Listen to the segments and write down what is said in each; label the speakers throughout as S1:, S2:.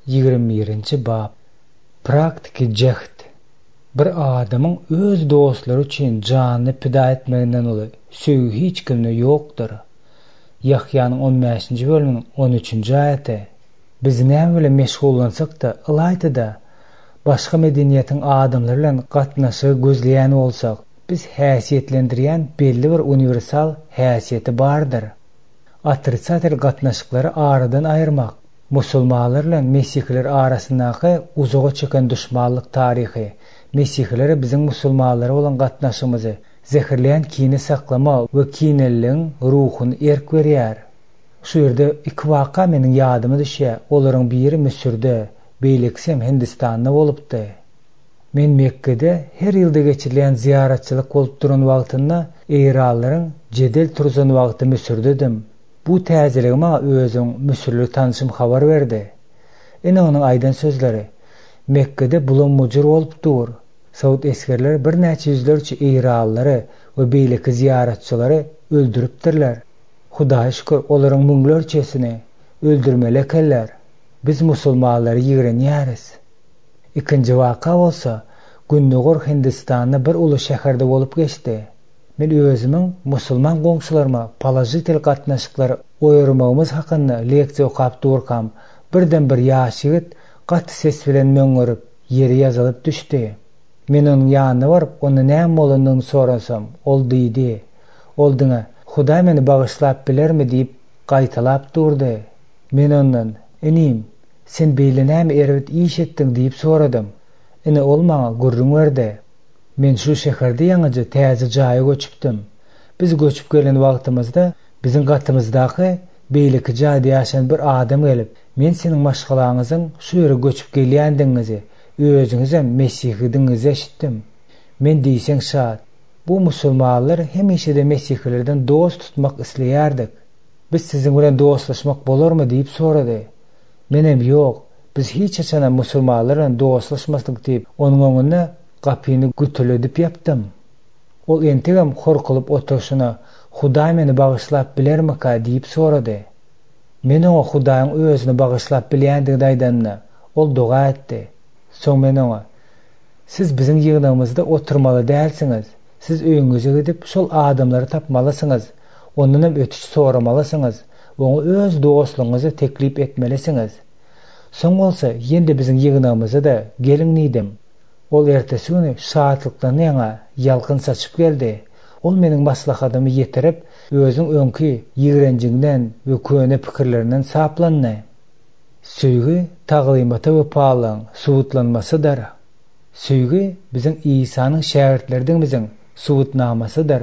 S1: 21. bab. Praktiki cehd. Bir adamın öz dostları için canını pida etmeginden uly söýgü hiç kimde ýokdur. Yahyanyň 15-nji bölüminiň 13-nji aýaty. Biz näme bilen meşgullansak da, ılaýda başga medeniýetiň adamlary bilen gatnaşygy gözleýän bolsak, biz häsiýetlendirýän belli bir universal häsiýeti bardyr. Atrisatel gatnaşyklary aradan aýyrmak, musulmanlar bilen mesihler arasyndaky uzaga çeken düşmanlyk taryhy, mesihleri bizim musulmanlara bolan gatnaşymyzy zehirleýän kini saklama we kinelligiň ruhuny erk berýär. Şu ýerde iki waka meniň ýadyma düşýär. Olaryň biri Müsürde, beýleksem Hindistanda bolupdy. Men Mekkede her ýylda geçirilýän ziyaratçylyk bolup duran wagtynda eýrallaryň jedel turzan wagty Müsürdedim. Bu täzelige maňa özüň Müsürli tanışym habar berdi. Ene onuň aýdan sözleri: Mekkede bulan mujur bolup dur. Saud eskerler bir näçe yüzlerçe eýrallary we beýleki ziyaratçylary öldüripdirler. Hudaýa şükür olaryň müňlerçesini öldürmeli ekenler. Biz musulmanlary ýigrenýäris. Ikinji waka bolsa, Günnugor Hindistanda bir uly şäherde bolup geçdi. Men özümiň musulman goňşularıma palajitel gatnaşyklary oýarmagymyz hakynda leksiýa okap durkam, birden bir ýaş ýigit gaty ses bilen möňörüp ýere ýazylyp düşdi. Men onuň ýanyna baryp, onda näme bolandygyny sorasam, ol diýdi. Ol diňe, Hudaý meni bagyşlap bilermi diýip gaýtalap durdy. Men ondan, enim, sen beýle näme erebit iş etdiň diýip soradym. Ene ol maňa gurrun berdi. Men şu şäherde ýaňyja täze jaýa göçüpdim. Biz göçüp gelen wagtymyzda biziň gatymyzdaky beýleki jaýda ýaşaýan bir adam gelip, men seniň maşgalaňyzyň şu ýere göçüp gelýändiňizi, özüňizem Mesihidiňizi eşitdim. Men diýseň şat, bu musulmanlar hemişe Mesihlerden dost tutmak isleýärdik. Biz siziň bilen dostlaşmak bolarmy diýip sorady. Menem ýok, biz hiç haçan musulmanlar bilen dostlaşmasdyk diýip onuň öňünde gapyny gütüledip ýapdym. Ol entegem horkulyp oturşyna, Hudaý meni bagyşlap bilermika diýip sorady. Men oňa Hudaýyň özüni bagyşlap bilýändigini aýdanda, ol doga etdi. Soň men oňa: siz biziň ýygnymyzda oturmaly dälsiňiz. Siz öýüňize gidip şol adamlary tapmalysyňyz. Ondan ötüş soramalysyňyz. Oňa öz dostlugyňyzy teklip etmelisiňiz. Soň bolsa ýende biziň ýygnymyza da geliň diýdim. Ol ertesi güni şatlykdan ýaňa ýalkyn saçyp geldi. Ol meniň maslahatymy ýetirip, özüň öňki ýigrenjiňden we köne pikirlerinden saplandy. Söýgü taglymata we paýlaň subutlanmasydyr. Söýgü biziň Isanyň şähertlerinden subutnamasydyr.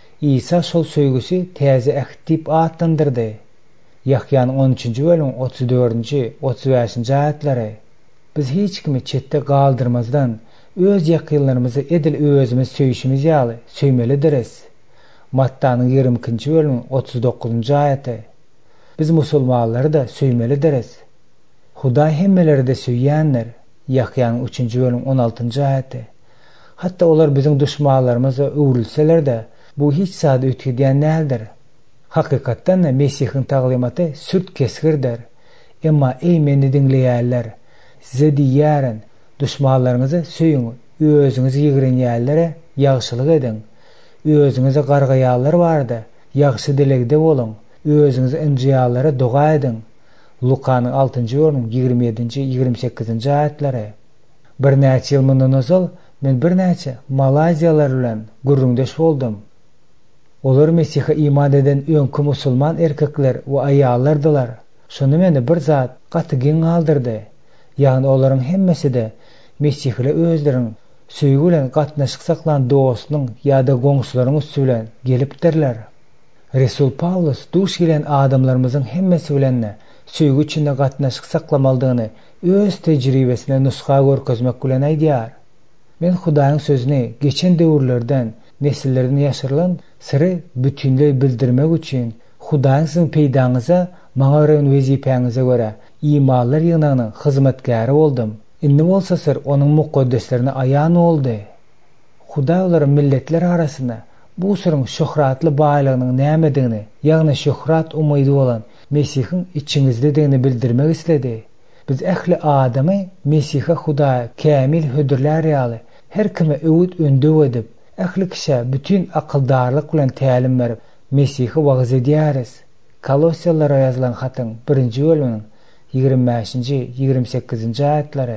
S1: Isa şol söýgüsi täze ähtip atlandyrdy. Yahyanyň 13-nji bölüm 34-nji 35-nji aýatlary. Biz hiç kimi çetde galdyrmazdan öz ýakynlarymyzy edil özümiz söýüşimiz ýaly söýmelidiriz. Mattanyň 22-nji bölüm 39-njy aýaty. Biz musulmanlary da söýmelidiriz. Hudaý hemmeleri de söýýändir. Yahyanyň 3-nji bölüm 16-njy aýaty. Hatta olar biziň düşmanlarymyza öwrülseler de bu hiç sada ötüdýän nädir? Hakykatdan da Mesihiň taglymaty sürt kesgirdir. Emma ey meni diňleýärler, size diýärin, düşmanlaryňyzy söýüň, özüňizi ýigrenýärlere ýagşylyk ediň. Özüňize gargaýarlar bardy, ýagşy dilegde boluň, özüňizi injiýarlara doga ediň. Lukanyň 6-njy bölüm 27-nji 28-nji aýatlary. Bir näçe ýyl mundan ozal men bir näçe Malaziýalar bilen gurrundeş boldum. Olar Mesihe iman eden öňkü musulman erkekler we aýallardylar. Şonu meni bir zat gaty giň galdyrdy. Ýagny olaryň hemmesi de Mesihile özleriň söýgü bilen gatnaşyk saklan dostlugyň ýa-da goňşularyň üstü bilen gelipdirler. Resul Paulus duş gelen adamlarymyzyň hemmesi bilen söýgü içinde gatnaşyk saklamalydygyny öz tejribesine nusga görkezmek bilen aýdýar. Men Hudaýyň sözüni geçen döwürlerden, nesillerden ýaşyrylan siри bütünlüğü bildirmek üçin Hudaýyň siziň peýdaňyza, maňa ören wezipeňize görä imanlar ýygnanyň hyzmatgäri boldum. Indi bolsa sir onuň mukaddeslerine aýan boldy. Hudaý olary milletler arasynda bu sırın şöhratly baýlygynyň nämedigini, ýagny şöhrat umydy bolan Mesihiň içiňizde diňini bildirmek isledi. Biz ähli adamy Mesiha Hudaýa kämil hödürler ýaly her kime öwüt öndö edip, ähli kişi bütün akyldarlyk bilen tälim berip Mesihi wagz edýäris. Kolossiýalara ýazylan hatyň 1-nji bölüminiň 25-28-nji aýatlary.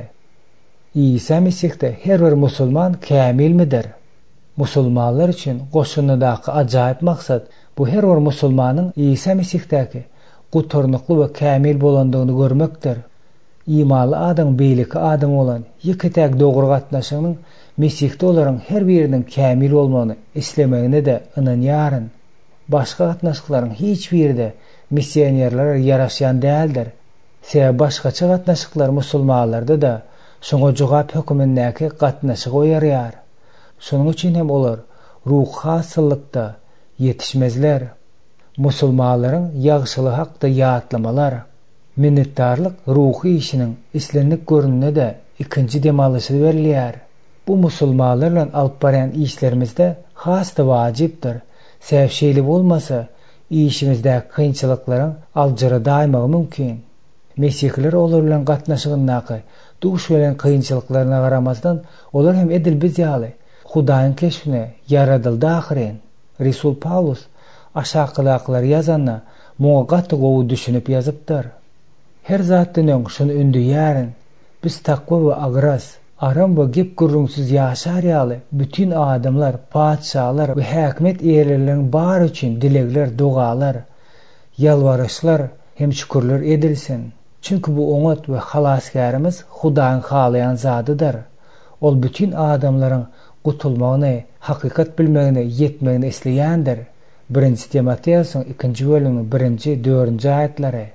S1: İsa Mesihde her bir musulman kämilmidir. Musulmanlar üçin goşunydaky ajaýyp maksat bu her bir musulmanyň İsa Mesihtäki gutarnykly we kämil bolandygyny görmekdir. İmanly adam beýleki adam bolan ýeketäk dogry gatnaşygynyň Mesihde olaryň her biriniň kämil bolmagyny islemegine de ynanýaryn. Başga gatnaşyklaryň hiç birinde missionerler ýaraşýan däldir. Sebäbi başgaça gatnaşyklar musulmanlarda da şoňa jogap hökümindäki gatnaşyk oýarýar. Şonuň üçin hem olar ruh hasylykda yetişmezler. Musulmanlaryň ýagşyly hakda ýatlamalar, minnetdarlyk ruhy işiniň islenlik görününe de ikinji demalyşy berilýär. Bu musulmanlar bilen alyp barýan işlerimizde hasda wajypdyr. Sebäp şeýle bolmasa, işimizdäki kynçylyklaryň aljyry daýmagy mümkin. Mesihliler olar bilen gatnaşygynaky duş bilen kynçylyklaryna garamasdan olar hem edil biz ýaly Hudaýyň keşfine yaradyldy ahyren. Resul Paulus aşakydakylar ýazanna muňa gaty gowy düşünüp ýazypdyr. Her zatdan öň şunu ündüýärin. Biz takwa we agras, aram we gep gürrüňsiz ýaşar ýaly bütün adamlar, padşalar we häkimet eýerleriniň bary üçin dilegler, dogalar, ýalwaryşlar hem şükürler edilsin. Çünki bu oňat we halaskarymyz Hudaýyň halayan zadydyr. Ol bütün adamlaryň gutulmagyny, hakykat bilmegini, ýetmegini isleýändir. 1-nji Timoteýusyň 2-nji bölümiň 1-4-nji aýatlary.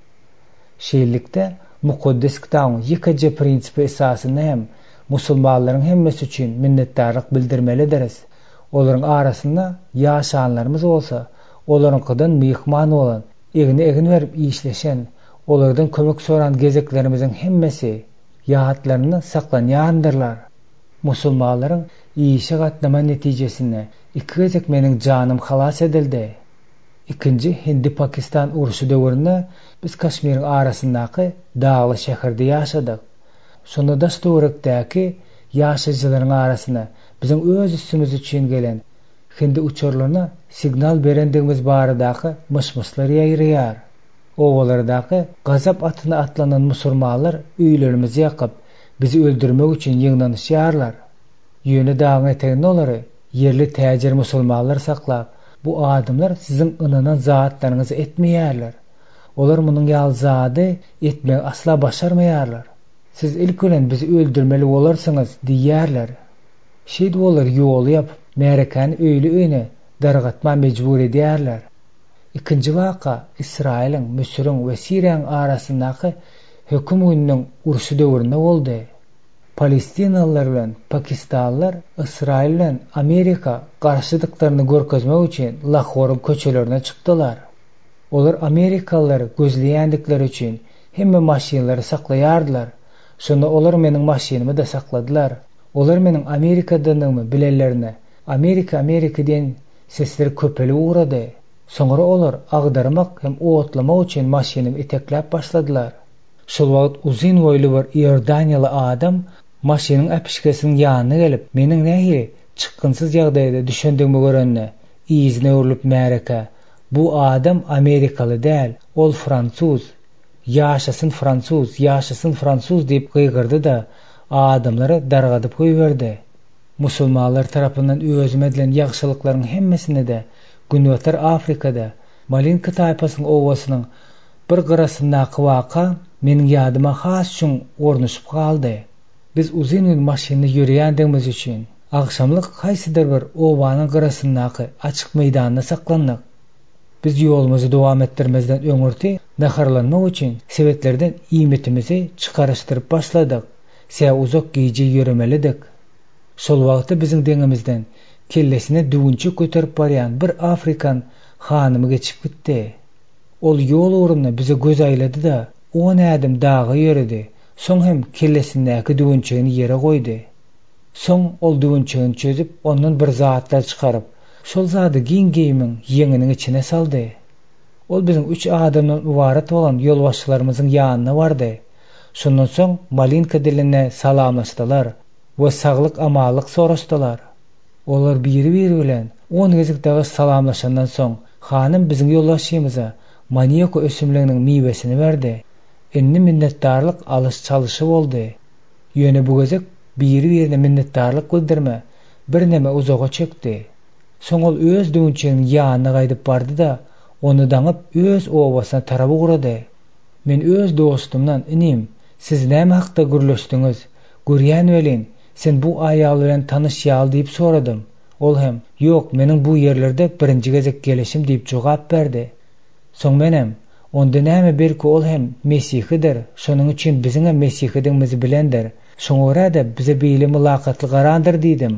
S1: Şeýlelikde mukaddes kitabyň ýekije prinsipi esasyny hem musulmanlaryň hemmesi üçin minnetdarlyk bildirmelidiriz. Olaryň arasynda ýaşanlarymyz bolsa, olaryňkydan myhman bolan, egni berip işleşen, olardan kömek soran gezeklerimizin hemmesi ýahatlaryny saklanýandyrlar. Musulmanlaryň işe gatnama netijesinde iki gezek meniň janym halas edildi. İkinci Hindi-Pakistan uruşy döwründe biz Kaşmiriň arasyndaky dagly şäherde ýaşadyk. Şonda daş döwrekdäki ýaşaýjylaryň arasyna biziň öz üstümiz üçin gelen Hindi uçurlaryna signal berendigimiz baradaky myşmyşlar ýaýrýar. Owalardaky gazap atyna atlanan musulmanlar öýlerimizi ýakyp bizi öldürmek üçin ýygnanyşýarlar. Ýöne dagyň eteginde olary yerli täjir musulmanlar saklap, bu adamlar sizin ınanan zatlaryňyzy etmeýärler. Olar munyň ýaly zady etmek asla başarmaýarlar. Siz ilk bilen bizi öldürmeli bolarsyňyz diýýärler. Şeýle bolar ýol ýap, märekany öýle öýne dargatma mejbur edýärler. İkinji waka Israiliň, Müsiriň we Siriýanyň arasyndaky höküm gününiň uruşy döwründe boldy. Palestinalılar bilen Pakistanlılar Israil bilen Amerika garşydyklaryny görkezmek üçin Lahore köçelerine çykdylar. Olar Amerikalylary gözleýändikleri üçin hemme maşinalary saklaýardylar. Şonda olar meniň maşinamy da sakladylar. Olar meniň Amerikadanymy bilenlerine Amerika diýen sesleri köpeli uğradı. Soňra olar agdarmak hem otlamak üçin maşinamy etekläp başladylar. Şol wagt uzun boýly bir Iordaniýaly adam maşinyň äpişkesiniň ýanyna gelip meniň nähili çykgynsyz ýagdaýda düşündigimi görende iýizine öwrülip märeke bu adam Amerikaly däl, ol Fransuz. Ýaşasyn Fransuz diýip gygyrdy da adamlara dargadyp goýberdi. Musulmanlar tarapyndan özüme edilen ýagşylyklaryň hemmesini de Günbatar Afrikada Malinka taýpasynyň owasynyň bir gyrasyndaky waka meniň ýadyma has üçin ornuşyp galdy. Biz uzun gün maşinada ýürýändigimiz üçin agşamlyk haýsydyr bir owanyň gyrasyndaky açyk meýdanda saklandyk. Biz ýolumuzy dowam etdirmezden öňürti naharlanmak üçin sebetlerden iýmetimizi çykaryşdyryp başladyk. Sebäp uzak giýje ýüremelidik. Şol wagtda biziň deňimizden kellesine düwünçe göterip barýan bir Afrikan hanymy geçip gitdi. Ol ýol uğruna bize göz aýlady da 10 ädim dagy ýöredi. Soň hem kellesindäki düwünçegini ýere goýdy. Soň ol düwünçegini çözüp ondan bir zatlar çykaryp şol zady giň-giýimiň ýeňiniň içine saldy. Ol biziň 3 adamdan ibaret bolan ýolbaşçylarymyzyň ýanyna bardy. Şundan soň Malinka diline salamlaşdylar we saglyk amalyk soraşdylar. Olar biri bilen 10 gezek daga salamlaşandan soň hanym biziň ýoldaşymyza maniýaka ösümliginiň miwesini berdi. Enni minnetdarlyk alys çalyşy boldy. Ýöne bu gezek biri-birine minnetdarlyk bildirme bir neme uzaga çekdi. Soň ol öz döňçeginiň ýanyna gaýdyp bardy-da, onu daňyp öz obasyna tarapy gurady. Men öz dostumdan inim, siz näme hakda gürleşdiňiz? Görýän welin, sen bu aýal bilen tanyşýal diýip soradym. Ol hem, ýok, meniň bu ýerlerde birinji gezek gelişim diýip jogap berdi. Soň menem, onda näme belki ol hem Mesihidir, şonuň üçin biziň hem Mesihidimizi bilendir. Şoňa bize beýle mülakatly garandyr diýdim.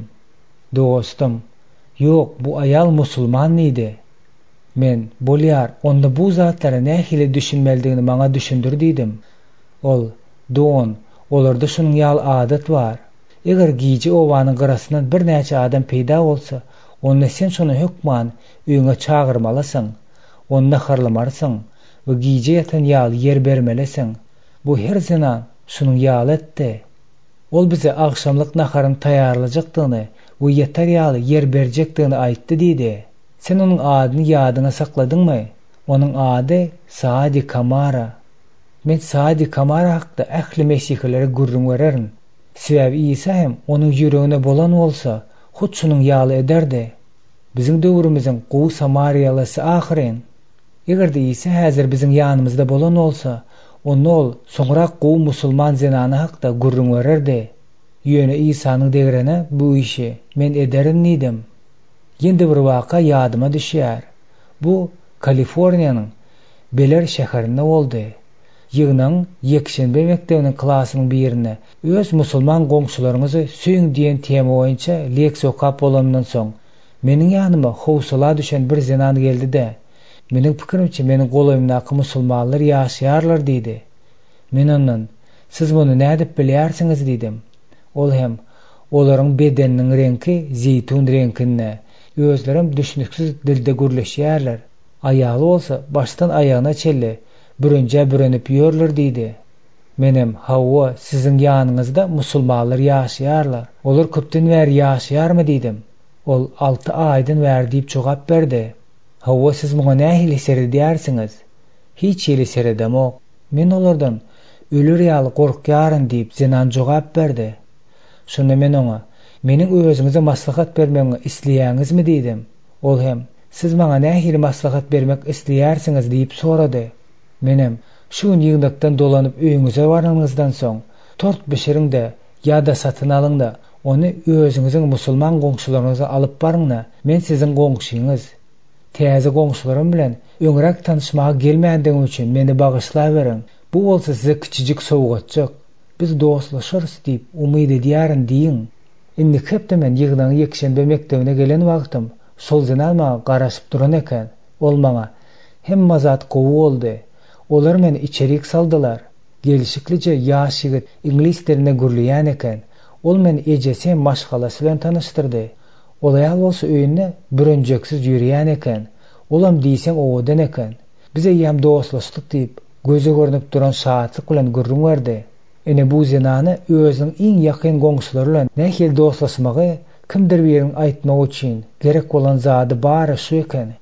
S1: Dostum, ýok, bu aýal musulman idi. Men, bolýar, onda bu zatlary nähili düşünmeldigini maňa düşündir diýdim. Ol, don, olarda şunuň ýaly adat bar. Eger giýji owanyň garasyndan bir näçe adam peýda bolsa, onda sen şonu hökman öňe çagyrmalysyň, onda harlamarysyň we giýje ýatan ýaly ýer bermelisin. Bu her zaman şunuň ýaly etdi. Ol bize akşamlyk naharyny taýýarlajakdygyny we ýeter ýaly ýer berjekdigini aýtdy diýdi. Sen onuň adyny ýadyna sakladyňmy? Onuň ady Sadi Kamara. Men Sadi Kamara hakda ähli Mesihilere gürrüň bererin. Sebäbi Isa hem onuň ýüregine bolan bolsa, hut şunuň ýaly ederdi. Biziň döwrümiziň gowy Samariýalysy ahyryn. Egerde Isa häzir biziň ýanymyzda bolan bolsa, onda ol soňrak gowy musulman zenany hakda gürrüň bererdi. Ýöne Isanyň degrene bu işi men ederin diýdim. Ýendi bir waka ýadyma düşýär. Bu Kaliforniýanyň Beler şäherinde boldy. Ýygnaň ýekşenbe mektebiniň klasynyň birine öz musulman goňşularyňyzy süýüň diýen tema boýunça leksiýa okap bolandan soň meniň ýanyma howsala düşen bir zenan geldi-de. Meniň pikirimçe meniň golaýymdaky musulmanlar ýaşaýarlar diýdi. Men ondan, siz muny nädip bilýärsiňiz diýdim. Ol hem, olaryň bedeniniň rengi zeytun renginde, özlerim düşünüksiz dilde gürleşýärler. Aýaly bolsa başdan aýagyna çelli bürünje bürenip ýörler diýdi. Menem, hawa, siziň ýanyňyzda musulmanlar ýaşaýarlar. Olar köpden bäri ýaşaýarmy diýdim. Ol 6 aýdan bäri diýip jogap berdi. Hawa, siz muňa nähili seredýärsiňiz? Hiç ýeli seredemok. Men olardan ölür ýaly gorkýaryn diýip zenan jogap berdi. Şonda men oňa, meniň özüňize maslahat bermeňi isleýäňizmi diýdim. Ol hem, siz maňa nähili maslahat bermek isleýärsiňiz diýip sorady. Menem, şu ýygnakdan dolanyp öýüňize baranyňyzdan soň, tort beşeriňde ýa-da satyn alyňda, ony özüňiziň musulman goňşularyňyza alyp baryňna, men siziň goňşyňyz. Täze goňşularym bilen öňrek tanyşmaga gelmändigiň üçin meni bagyşla beriň. Bu bolsa size kiçijik sowgatjak. Biz dostlaşarys diýip umyd edýärin diýin. Indi hepde men ýygnaň ýekşenbe mektebine gelen wagtym sol zenalma garaşyp duran eken. Ol maňa hemme zat gowy boldy. Olar meni içerik saldylar. Gelişiklice ýaş ýigit ingliz diline gürleýän eken. Ol meni ejesi maşgalasy bilen tanyşdyrdy. Ol aýal bolsa öýünde bürünjeksiz ýürýän eken. Olam diýseň owadan eken. Bize ýam dostlaşdyk diýip göze görünüp duran şahatlyk bilen gürrüň berdi. Ene bu zenany özüň iň ýakyn goňşulary bilen nähili dostlaşmagy kimdir biriň aýtmagy üçin gerek bolan zady bary şu eken.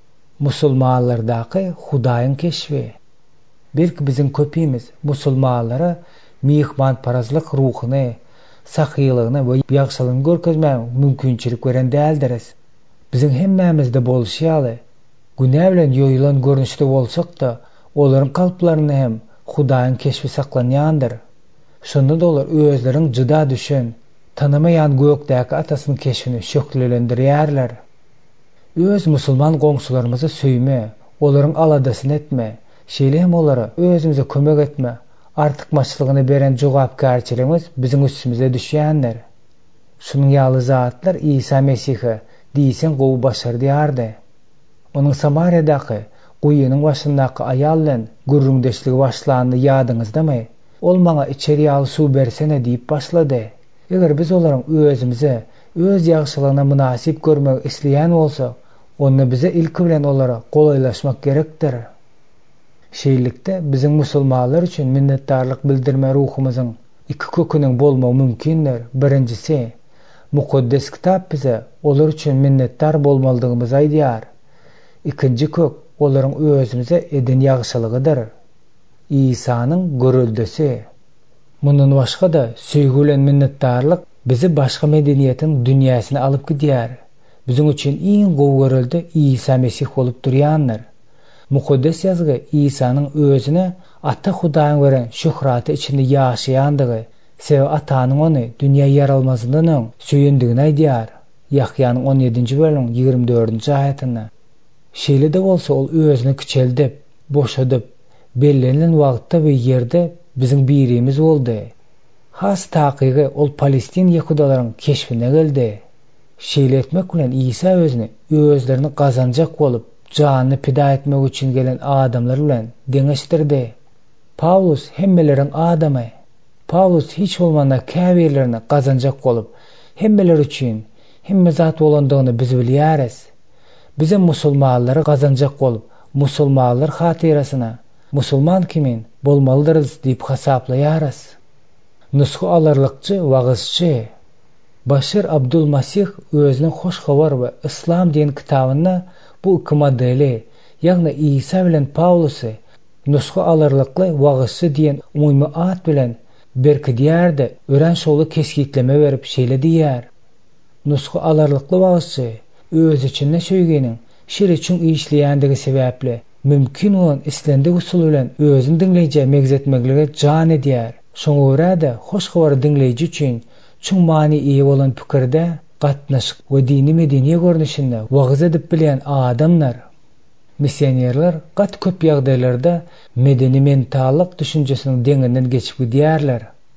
S1: Musulmanlardaky Hudaýyň keşfi. Belki biziň köpimiz musulmanlara mihmanparazlyk ruhyny, sahylygyny we ýagşylygyny görkezmäň mümkinçilik beren däldiris. Biziň hemmämizde bolşýaly, günä bilen ýoýulan görnüşde bolsak-da, olaryň kalplaryny hem Hudaýyň keşfi saklanýandyr. Şonda da olar özleriň jyda düşen, tanamayan gökdäki atasynyň keşfini şöklelendirýärler. Öz musulman goňşularymyzy söýme, olaryň aladasyny etme, şeýle hem olara özümize kömek etme. Artykmaçylygyny beren jogapkärçiligimiz biziň üstümize düşýändir. Şunuň ýaly zatlar Isa Mesihi diýsen gowy başardyardy. Onuň Samariýadaky goýunyň başyndaky aýal bilen gürrüňdeşligi başlandy ýadyňyzdamy? Ol maňa içeri ýaly suw bersene diýip başlady. Eger biz olaryň özümize, öz ýagşylygyna münasip görmek isleýän bolsak, onda bize ilki bilen olara golaýlaşmak gerekdir. Şeýlikde bizim musulmanlar üçin minnetdarlyk bildirme ruhumyzyň iki köküniň bolmagy mümkindir. Birincisi, mukaddes kitap bize olar üçin minnetdar bolmalydygymyzy aýdýar. İkinji kök olaryň özümize eden ýagşylygydyr. İsa'nın görüldüsi. Mundan başga da süýgü bilen minnetdarlyk bizi başga medeniýetiň dünýäsine alyp gidýär. Bizim üçin iň gowy görüldi İsa Mesih bolup durýandyr. Mukaddes ýazgy İsa'nın özüne Ata Hudaýyň beren şöhraty içinde ýaşaýandygy, sebäbi Atanyň ony dünýä ýaralmazyndan süýendigini aýdýar. Yahyanyň 17-nji bölümiň 24-nji aýatynda. Şeýle de bolsa ol özüni kiçeldip, boşadyp, bellenilen wagtda we ýerde biziň birimiz boldy. Has takygy ol Palestin ýehudalaryň keşfine geldi. Şeýle etmek bilen İsa özüni özlerini gazanjak bolup, janyny pida etmek üçin gelen adamlar bilen deňeşdirdi. Paulus hemmeleriň adamy. Paulus hiç bolmanda käbirlerini gazanjak bolup, hemmeler üçin hemme zat bolandygyny biz bilýäris. Bize musulmanlary gazanjak bolup, musulmanlar hatyrasyna musulman kimin bolmalydyr diýip hasaplaýarys. Nusku alarlykçy wagysçy Başir Abdulmasih özüniň hoş habar we İslam diýen kitabynda bu iki modeli, ýagny İsa bilen Paulusy nusku alarlykly wagysçy diýen umumy at bilen berkidýärde ören şoly keskitleme berip şeýle diýär. Nusku alarlykly wagysçy öz içinde söýgeniň şer üçin işleýändigi sebäpli mümkin bolan islendik usul bilen özüni dinleýje megzetmeklige jan edýär. Şoňa görä de hoş habar dinleýji üçin çuň mani bolan pikirde gatnaşyk we dini medeniýet görnüşinde wagys edip bilen adamlar, misionerler gat köp ýagdaýlarda medeni mentallyk düşünjesiniň deňinden geçip gidýärler.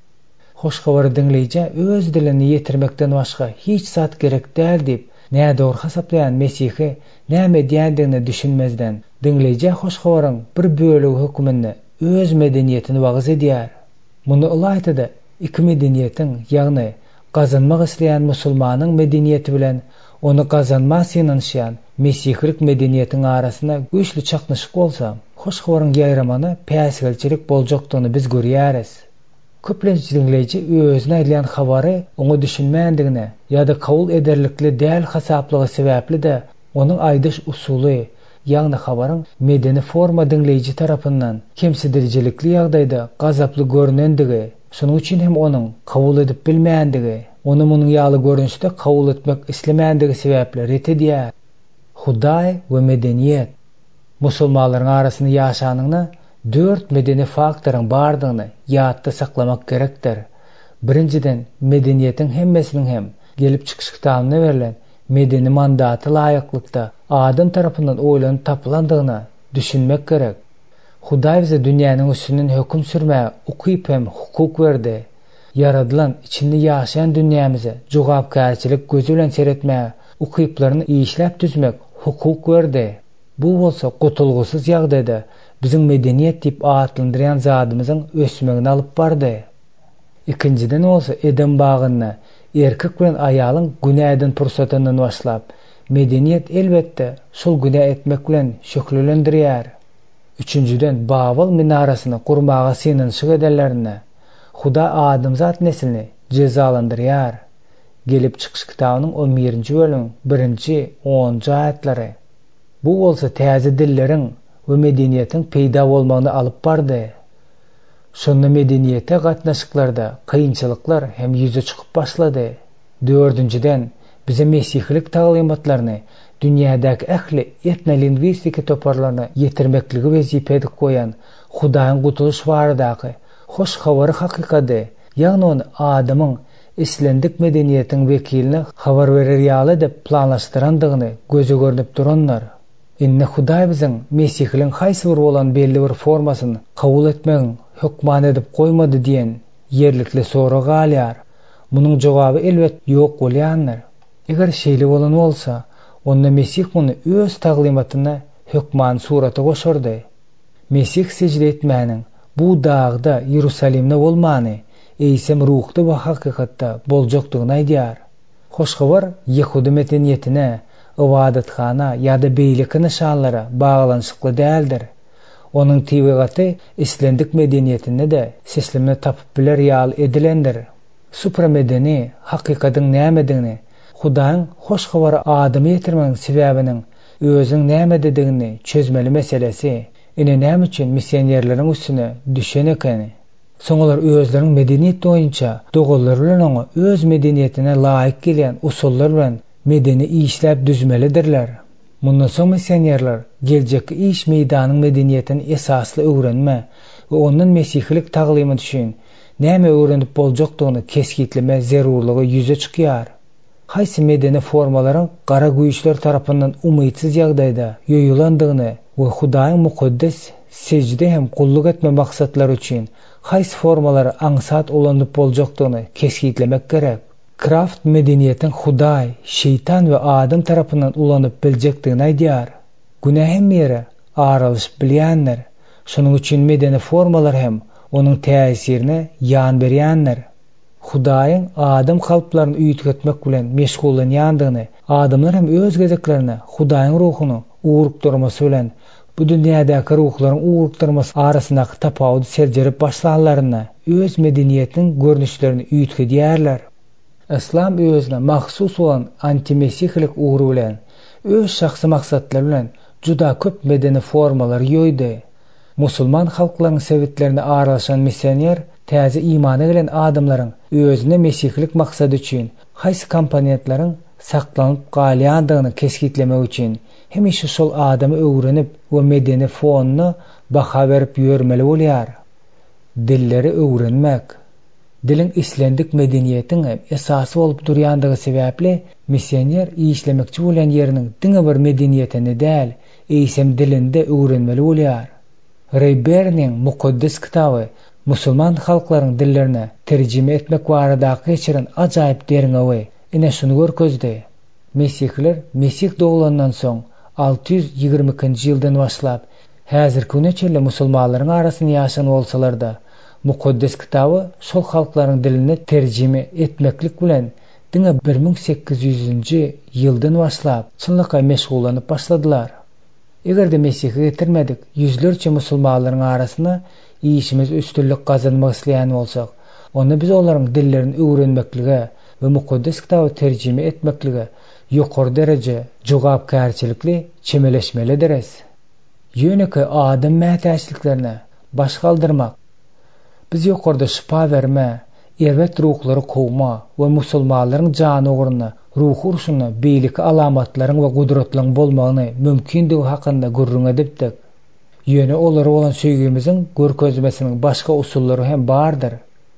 S1: Hoş habar dinleýje öz dilini ýetirmekden başga hiç zat gerek däl diýip näde dogry hasaplayan Mesihi näme diýändigini düşünmezden dinleýje hoş habaryň bir bölegi hökmünde öz medeniýetini wagys edýär. Muny aýtdy, iki medeniýetiň, ýagny gazanmak isleýän musulmanyň medeniýeti bilen onu gazanmak synanşýan mesihlik medeniýetiň arasynda güýçli çaknaşyk bolsa, hoş habaryň ýaýramany päsgelçilik boljakdygyny biz görýäris. Köplençi dinleýiji özüne aýdylan habary onu düşünmändigine ýa-da kabul ederlikli däl hasaplagy sebäpli de onuň aýdyş usuly, ýagny habaryň medeni forma dinleýiji tarapyndan kemsidirjilikli ýagdaýda gazaply görnendigi, şonuň üçin hem onuň kabul edip bilmäändigi, onu munyň ýaly görünüşde kabul etmek islemändigi sebäpli ret edýär. Hudaý we medeniýet musulmanlaryň arasynda ýaşanyňda 4 medeni faktoryň bardygyny ýatda saklamak gerekdir. Birinciden, medeniýetiň hemmesiniň hem gelip çykyş kitabyna berilen medeni mandaty laýyklykda adam tarapyndan oýlanyp tapylandygyna düşünmek gerek. Hudaý bize dünýäniň üstünden hökm sürmäge ukyp hem hukuk berdi. Yaradylan içinde ýaşaýan dünýämize jogapkärçilik gözü bilen seretmäge ukyplaryny işläp düzmek hukuk berdi. Bu bolsa gutulgusuz ýagdaýda biziň medeniýet diýip atlandyrýan zadymyzyň ösmegini alyp bardy. İkinciden bolsa Eden bagynda erkek bilen aýalyň günäden pursatyndan başlap medeniýet elbetde şol günä etmek bilen şöklendirýär. Üçüncüden Babel minarasyny gurmaga synanşyk edenlerine Huda adamzat neslini cezalandırýar. Gelip çykyş kitabynyň 11-nji bölümiň 1-10-njy aýatlary. Bu bolsa täze dilleriň we medeniýetiň peýda bolmagyny alyp bardy. Şonda medeniýete gatnaşyklarda kıyınçylyklar hem ýüze çykyp başlady. 4-njiden bize mesihlik taglimatlaryny dünýädäki ähli etnolingwistiki toparlaryna ýetirmekligi wezipe edip goýan Hudaýyň gutuluş baradaky hoş habary hakykaty, ýagny onu adamyň islendik medeniýetiň wekiline habar berer ýaly dep planlaşdyrandygyny göze görnüp duranlar. Inne Hudaý biziň mesihliň haýsy bir bolan belli bir formasyny kabul etmegiň hökman edip goýmady diýen ýerlikli soragy galýar. Munyň jogaby elbet ýok bolýandyr. Eger şeýle bolan bolsa, onda Mesih muny öz taglimatyna hökman surata goşardy. Mesih secde etmäniň bu dagda Ýerusalimde bolmany, eýsem ruhda we hakykatda boljakdygyny aýdýar. Hoş habar Ýehudi medeniýetine, ibadatxana ýa-da beýlik nişanlara baglanşykly däldir. Onun tiwigaty islendik medeniyetinde de seslemine tapıp biler ýaly edilendir. Supramedeni hakykatyn nämedigini, Hudaýyň hoş habary adamy ýetirmegiň sebäbiniň özüň näme dedigini çözmeli meselesi, ine näme üçin missionerleriň üstüne düşen ekeni. Soňalar özleriň medeniýet boýunça dogallar bilen oňa öz medeniýetine laýyk gelýän usullar bilen medeni işläp düzmelidirler. Mundan soň missionerler geljekki iş meýdanyň medeniýetini esasly öwrenme we ondan mesihilik taglymy düşün näme öwrenip boljakdygyny keskitleme zerurlygy ýüze çykýar. Haýsy medeni formalaryň gara güýçler tarapyndan umytsyz ýagdaýda ýoýulandygyny we Hudaýyň mukaddes sejde hem kulluk etme maksatlar üçin haýsy formalary aňsat ulanyp boljakdygyny keskitlemek gerek. Kraft medeniýetiň Hudaý, şeytan we adam tarapyndan ulanyp biljekdigini aýdýar. Günah hem ýere aralyşyp bilýänler. Şonuň üçin medeni formalar hem onuň täsirine ýan berýänler. Hudaýyň adam halklaryny üýtgetmek bilen meşgullanýandygyny, adamlar hem öz gezeklerine Hudaýyň ruhuny uwrukdurmasy bilen bu dünýädäki ruhlaryň uwrukdurmasy arasyndaky tapawuty serjerip başlanlaryna öz medeniýetiniň görnüşlerini üýtgedýärler. İslam özüne mahsus olan antimesihlik uğru bilen, öz şahsy maksatlar bilen juda köp medeni formalar ýoýdy. Musulman halklaryň sebitlerine aralaşan missioner täze imana gelen adamlaryň özüne mesihlik maksady üçin haýsy komponentlaryň saklanyp galýandygyny keskitlemek üçin hemişe şol adamy öwrenip we medeni fonuna baha berip ýörmeli bolýar. Dilleri öwrenmek Dilin islendik medeniýetiň esasy bolup durýandygy sebäpli missioner işlemekçi bolan ýeriniň diňe bir medeniýetini däl, eýsem dilinde öwrenmeli bolýar. Rehberniň mukaddes kitaby musulman halklaryň dillerine terjime etmek baradaky geçiren ajaýyp deriňe ine şunu görkezdi. Mesihler Mesih doglandan soň 622-nji ýyldan başlap häzirki güneçe musulmanlaryň arasyny ýaşan bolsalar-da mukaddes kitaby şol halklaryň diline terjime etmeklik bilen diňe 1800-nji ýyldan başlap çynlykka meşgullanyp başladylar. Egerde Mesih'i getirmedik, yüzlerce musulmanlaryň arasyna işimiz üstünlük gazanmak isleýän bolsak, onda biz olaryň dillerini öwrenmeklige we mukaddes kitaby terjime etmeklige ýokary derece jogapkärçilikli çemeleşmelidiris. Ýönekä adam mätäçliklerine baş galdyrmak. Biz ýokarda şifa berme, erwet ruhlary kowma we musulmanlaryň jany ugruna ruh urşuny beýlik alamatlaryň we gudratlaryň bolmagyny mümkindigi hakynda gurrun edipdik. Ýöne olary bolan söýgümiziň görkezmesiniň başga usullary hem bardyr.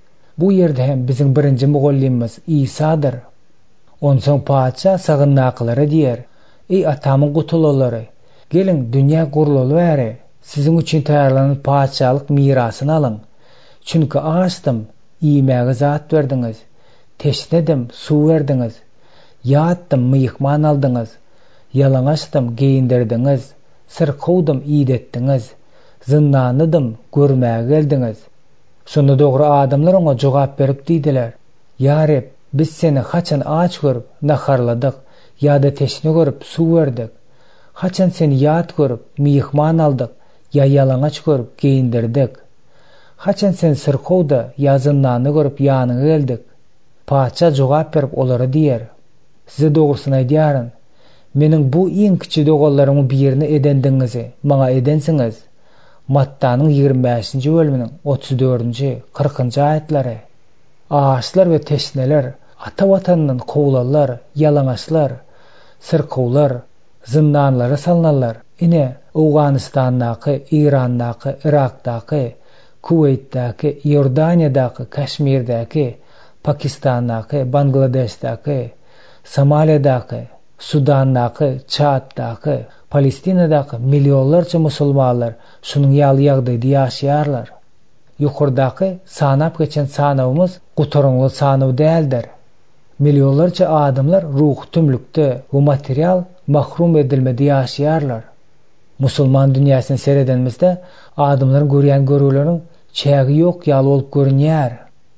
S1: Bu ýerde hem biziň birinji mugallymyz İsadyr. Onsoň paça sagynnaklary diýer: "Ey atamyň gutulalary, gelin dünýä gurulaly bäri, siziň üçin taýarlanyp paçalyk mirasyny alyň. Çünki açdym, iýmäge zat berdiňiz, teşnedim, suw berdiňiz, ýatdym, myýykman aldyňyz, ýalaňaçdym, geyindirdiňiz, syrkowdym, iýdetdiňiz, zynnanydim, görmäge geldiňiz." Şonu dogry adamlar oňa jogap berip diýdiler: "Ya Reb, biz seni haçan aç görüp naharladyk, ýa-da teşne görüp suw berdik? Haçan seni ýat görüp myýykman aldyk, ýa ýalaňaç görüp geyindirdik? Haçan sen syrkowda ýa zynnany görüp ýanyňa geldik?" Paça jogap berip olara diýer: "Size dogrusyny aýdýaryn, meniň bu iň kiçik dogallarymy birini edendiňizi maňa edensiňiz." Mattanyň 25-nji bölüminiň 34-40-njy aýatlary. Ağaçlar we teşneler, ata watandan kowlanlar, ýalaňaçlar, syrkowlar, zynnanlara salnanlar. Ine Awganystandaky, Irandaky, Irakdaky, Kuweytdaky, Ýordaniýadaky, Kaşmirdaky, Pakistandaky, Bangladeşdaky, Somaliýadaky, Sudandaky, Çaddaky, Palestinadaky milyonlarça musulmanlar şunuň ýaly ýagdaýda ýaşaýarlar. Ýokardaky sanap geçen sanawymyz gutarňly sanaw däldir. Milyonlarça adamlar ruh tümlükde we material mahrum edilmede ýaşaýarlar. Musulman dünýäsini seredenmizde adamlaryň görýän görüwleriň çägi ýok ýaly bolup görünýär.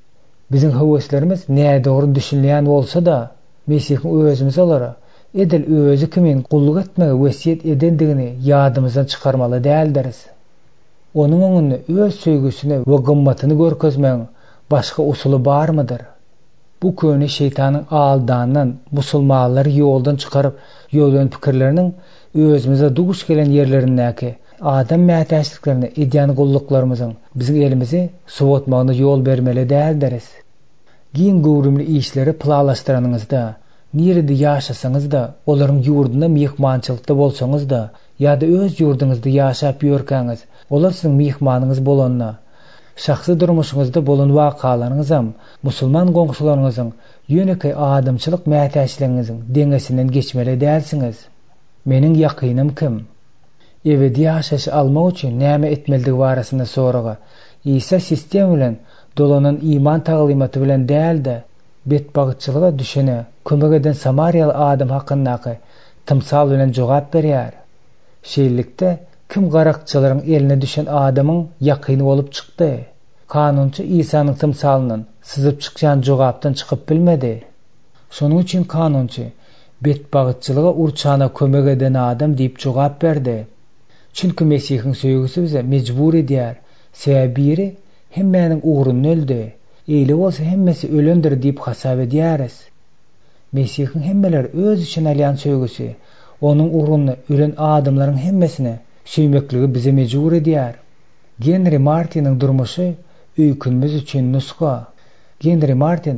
S1: Biziň howeslerimiz näde dogry düşünýän bolsa da, Mesihiň özümiz olara edil özü kimin kulluk etmege wesiýet edendigini ýadymyzdan çykarmaly däldiris. Onun oňuny öz söýgüsini we gymmatyny görkezmeň başga usulu barmydyr? Bu köni şeytanyň aldanyň musulmanlary ýoldan çykaryp, ýoldan pikirleriniň özümize duş gelen ýerlerindäki adam mätäçliklerini edýän gulluklarymyzyň biziň elimizi sowatmagyna ýol bermeli däldiris. Giň gowrumly işleri plalaşdyranyňyzda, nerede ýaşasaňyzda, olaryň ýurdunda mehmançylykda bolsaňyzda, ýa-da öz ýurduňyzda ýaşap ýörkäňiz, olar siziň mehmanyňyz bolanyna, şahsy durmuşyňyzda bolan wakalaryňyzam musulman goňşularyňyzyň ýöneki adamçylyk mätäçliginiň deňesinden geçmeli dälsiňiz. Meniň ýakynym kim? Ebedi ýaşaş almak üçin näme etmeligi barasynda soraga, İsa sistem bilen dolanan iman taglimaty bilen däldi, betbagtçylyga düşene, kömek eden Samariýaly adam hakyndaky tymsal bilen jogap berýär. Şeýlelikde kim garakçylaryň eline düşen adamyň ýakyny bolup çykdy? Kanunçy İsa'nyň tymsalynyň syzyp çykjan jogapdan çykyp bilmedi. Şonuň üçin kanunçy betbagtçylyga urçana kömek eden adam diýip jogap berdi. Çünki Mesihiň söýgüsü bize mejbur edýär. Sebäbi hemmäniň ugruny öldi. Eýle bolsa hemmesi ölendir diýip hasap edýäris. Mesihiň hemmeler öz üçin alýan söýgüsü, onuň ugruny ölen adamlaryň hemmesini söýmekligi bize mejbur edýär. Henry Martin'in durmuşy öýkünmiz üçin nuska. Henry Martin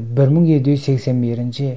S1: 1781-nji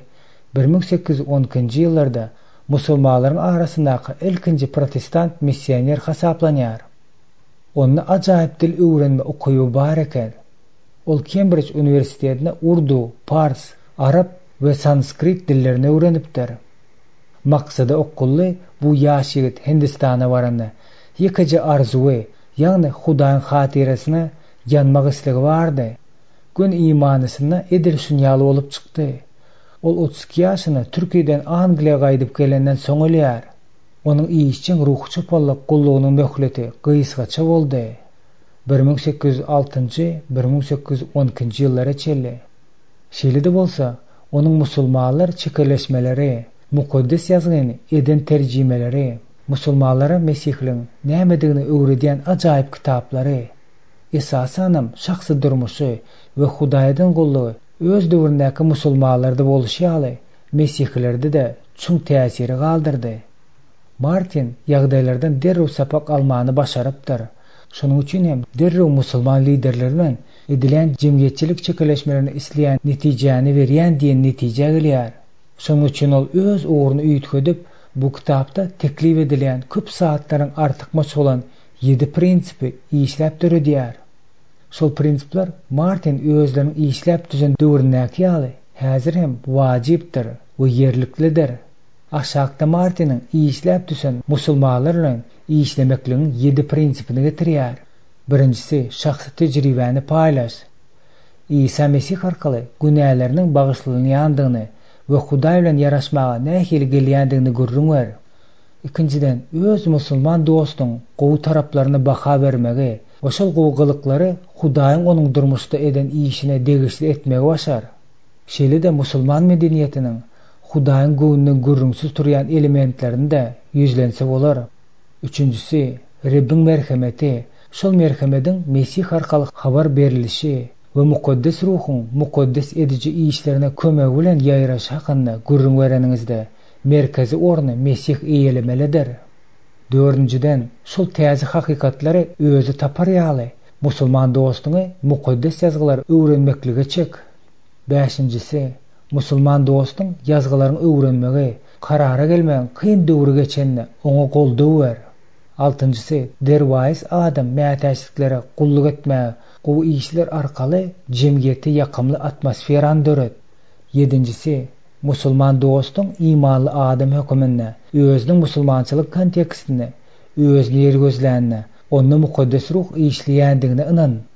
S1: 1812-nji ýyllarda musulmanlaryň arasyndaky ilkinji protestant missioner hasaplanýar. Onu ajaýyp dil öwrenme okuýy bar eken. Ol Cambridge Üniversitetinde Urdu, Fars, Arap we Sanskrit dillerini öwrenipdir. Maksady okully bu ýaş ýigit Hindistana baranda ýekeje arzuwy, ýagny Hudaýyň hatyrasyna ýanmak isligi bardy. Gün imanysyna edil şunýaly bolup çykdy. Ol 32 ýaşyna Türkiýeden Angliýa gaýdyp gelenden soň ölýär. Onun işçiň ruhçy polak gullugynyň möhleti gysgaça boldy. 1806-1812 ýyllara çelli. Şeýle-de bolsa, onun musulmanlar çekeleşmeleri, mukaddes ýazgyny eden terjimeleri, musulmanlara Mesihliň nämedigini öwredýän ajaýyp kitaplary, esasanam şahsy durmuşy we Hudaýdan gullugy öz döwründäki musulmanlarda boluşýaly, Mesihlerde de çuň täsiri galdyrdy. Martin ýagdaýlardan derrew sapak almany başarypdyr. Şonuň üçin hem derrew musulman liderleri bilen edilen jemgyýetçilik çekeleşmelerini isleýän netijäni berýän diýen netije gelýär. Şonuň üçin ol öz ugruny üýtgedip bu kitapda teklip edilen köp saatlaryň artykmaç bolan 7 prinsipi işläp döredýär. Şol prinsipler Martin özleriniň işläp düzen döwründäki ýaly häzir hem wajypdyr we ýerliklidir. Aşağıda Martin'in işläp düzen musulmanlar bilen işlemekligiň 7 prinsipini getirýär. Birincisi, şahsy tejribäni paýlaş. İsa Mesih arkaly günäleriniň bagyşlanýandygyny we Hudaý bilen ýaraşmaga nähili gelýändigini görüňär. Ikinciden, öz musulman dostuň gowy taraplaryna baha bermegi, oşol gowgylykları Hudaýyň onuň durmuşda eden işine degişli etmegi başar. Şeýle-de musulman medeniýetiniň Hudaýyň göwnünden görüňsiz turýan elementlerini de ýüzlense bolar. Üçüncüsi, Rabbiň merhemeti, şol merhemetiň Mesih arkaly habar berilişi we mukaddes ruhyň mukaddes edici işlerine kömegi bilen ýaýraş hakynda görüňbereniňizde merkezi orny Mesih eýelemelidir. Dördüncüden, şol täze hakykatlary özü tapar ýaly musulman dostuňy mukaddes ýazgylar öwrenmeklige çek. Beşincisi, musulman dostuň ýazgylaryny öwrenmegi, karara gelmeň kyn döwri geçenne oňa goldaw ber. Altıncısı, derwais adam mätäçliklere gulluk etmäge, gowy işler arkaly jemgyýeti ýakymly atmosferany döret. Yedincisi, musulman dostuň imanly adam hökümine, özüniň musulmançylyk kontekstine, özüni ýergözlänine, onda mukaddes ruh işleýändigine inan.